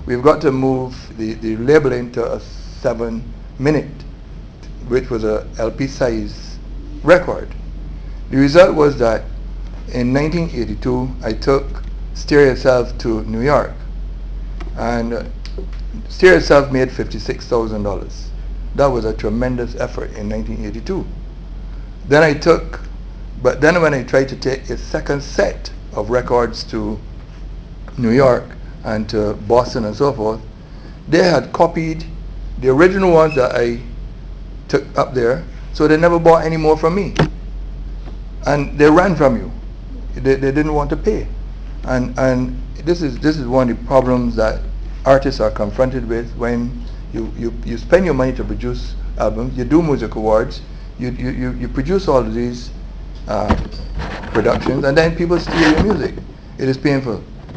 we've got to move the labeling to a 7-minute, which was a LP size record. The result was that in 1982, I took Stereo Yourself to New York, and Stereo Yourself made $56,000. That was a tremendous effort in 1982. But then when I tried to take a second set of records to New York and to Boston and so forth, they had copied the original ones that I took up there, so they never bought any more from me. And they ran from you. They didn't want to pay. And this is one of the problems that artists are confronted with when you spend your money to produce albums, you do music awards, you produce all of these productions, and then people steal your music. It is painful.